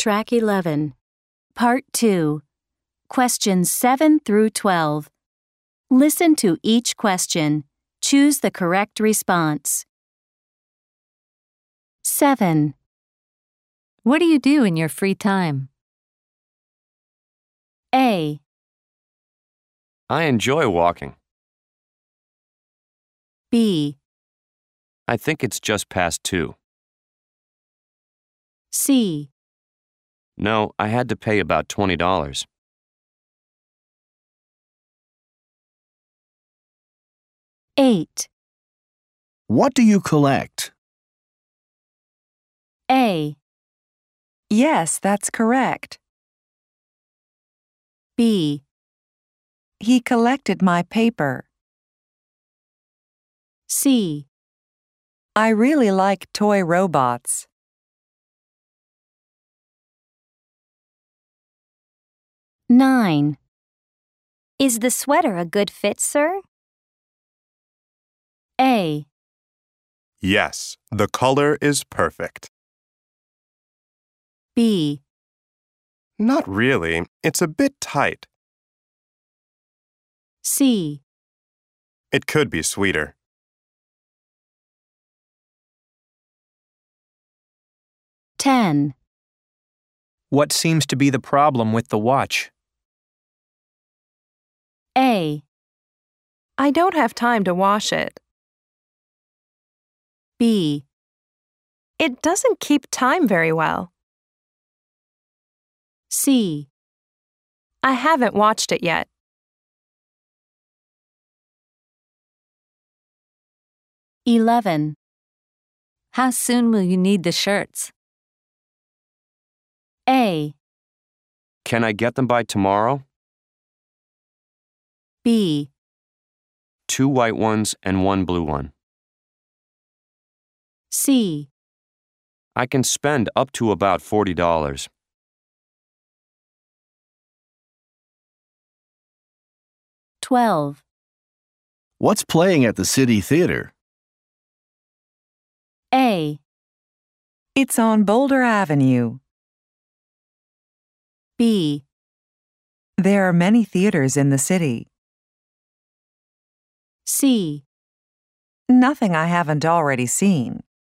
Track 11. Part 2. Questions 7 through 12. Listen to each question. Choose the correct response. 7. What do you do in your free time? A, I enjoy walking. B, I think it's just past 2. C, No, I had to pay about $20. 8. What do you collect? A, Yes, that's correct. B, He collected my paper. C, I really like toy robots. 9. Is the sweater a good fit, sir? A, Yes, the color is perfect. B, Not really. It's a bit tight. C, It could be sweeter. 10. What seems to be the problem with the watch? A, I don't have time to wash it. B, It doesn't keep time very well. C, I haven't watched it yet. 11. How soon will you need the shirts? A, Can I get them by tomorrow? B, 2 white ones and 1 blue one. C, I can spend up to about $40. 12. What's playing at the City Theater? A, It's on Boulder Avenue. B, There are many theaters in the city. C, Nothing I haven't already seen.